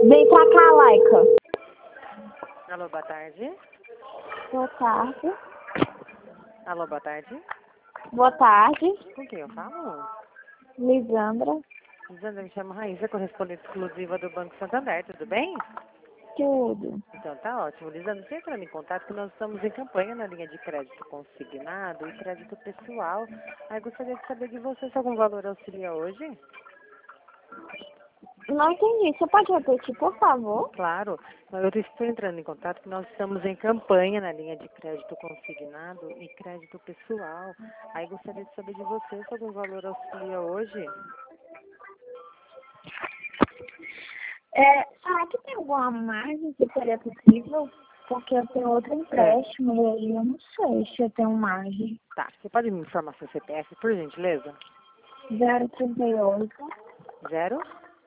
Vem pra cá, Laika. Alô, boa tarde. Boa tarde. Alô, boa tarde. Boa tarde. Com quem eu falo? Lisandra. Lisandra, me chamo Raíssa, correspondente exclusiva do Banco Santander, tudo bem? Tudo. Então tá ótimo. Lisandra, você entrando em contato que nós estamos em campanha na linha de crédito consignado e crédito pessoal. Aí gostaria de saber de você se algum valor auxilia hoje? Não entendi. Você pode repetir, por favor? Claro, eu estou entrando em contato que nós estamos em campanha na linha de crédito consignado e crédito pessoal. Aí gostaria de saber de você se algum valor auxilia hoje. Será que tem alguma margem que seria possível? Porque eu tenho outro empréstimo e aí eu não sei se eu tenho margem. Tá, você pode me informar seu CPF, por gentileza? 038 Zero?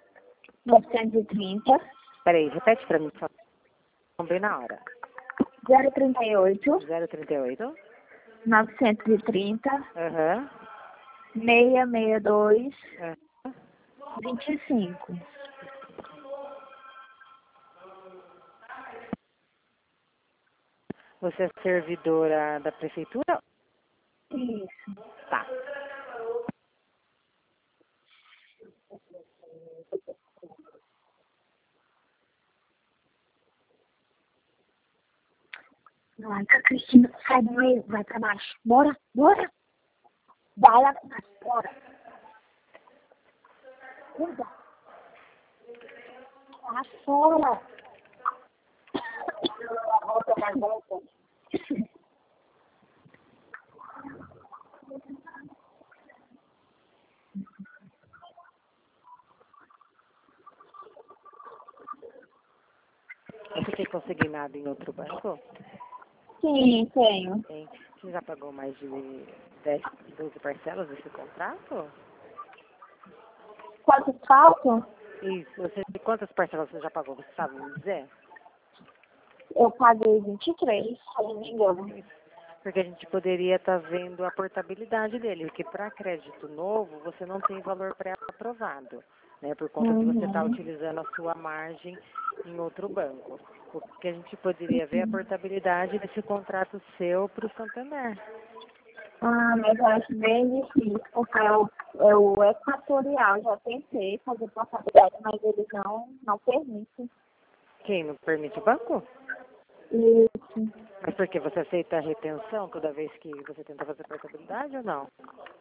930 Peraí, repete pra mim, por favor. Bem na hora. 038 038. 930 Aham. 662 Aham. 25. Você é servidora da prefeitura? Isso. Tá. Nossa, Cristina, sai do meio, vai pra baixo. Bora, bora. Vai lá pra baixo, bora. Cuida. Lá fora. Volta mais volta. Você tem consignado em outro banco? Sim, tenho. Tem. Você já pagou mais de 10, 12 parcelas desse contrato? Quanto falta? Isso. Quantas parcelas você já pagou? Você sabe me dizer? Eu paguei 23, se não me engano. Porque a gente poderia estar vendo a portabilidade dele, porque para crédito novo você não tem valor pré-aprovado, né? Por conta que você está Uhum. utilizando a sua margem em outro banco. O que a gente poderia ver é a portabilidade desse contrato seu para o Santander. Ah, mas eu acho bem difícil, porque é o Equatorial. Já tentei fazer portabilidade, mas eles não permitem. Quem não permite o banco? Isso. Mas por que você aceita a retenção toda vez que você tenta fazer portabilidade ou não?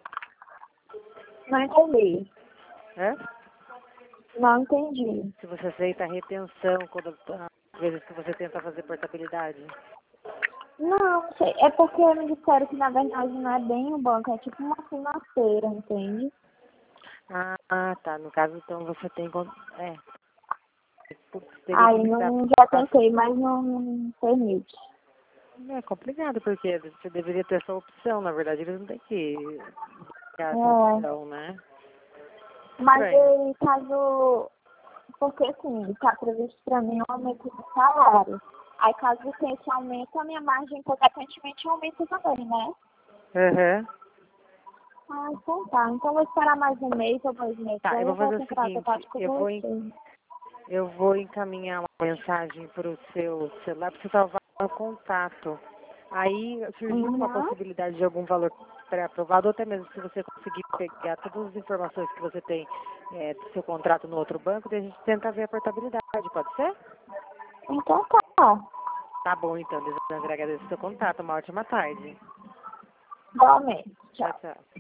Não entendi. É? Não entendi. Se você aceita a retenção às vezes que você tenta fazer portabilidade. Não sei. É porque me disseram que na verdade não é bem um banco, é tipo uma financeira, entende? Ah, tá. No caso, então, você tem... Putz, teria que Aí ligar não, já pra... tentei, mas não permite. É complicado, porque você deveria ter essa opção. Na verdade, eles não têm que dar essa É. opção, né? Mas Estranho. aí, caso. Porque assim, está previsto para mim um aumento do salário. Aí caso tenha esse aumento, a minha margem consequentemente aumenta também, né? Aham. Ah, então tá. Então eu vou esperar mais um mês ou 2 meses. Tá, Aí eu eu vou vou fazer o entrar em contato seguinte. com Eu você. vou encaminhar uma mensagem para o seu celular para você salvar o contato. Aí, surgindo uma Uhum. possibilidade de algum valor pré-aprovado, ou até mesmo se você conseguir pegar todas as informações que você tem do seu contrato no outro banco, daí a gente tenta ver a portabilidade, pode ser? Então tá. Tá bom, então, Lisandra, agradeço o seu contato. Uma ótima tarde. Igualmente. Tchau. Tchau, tchau.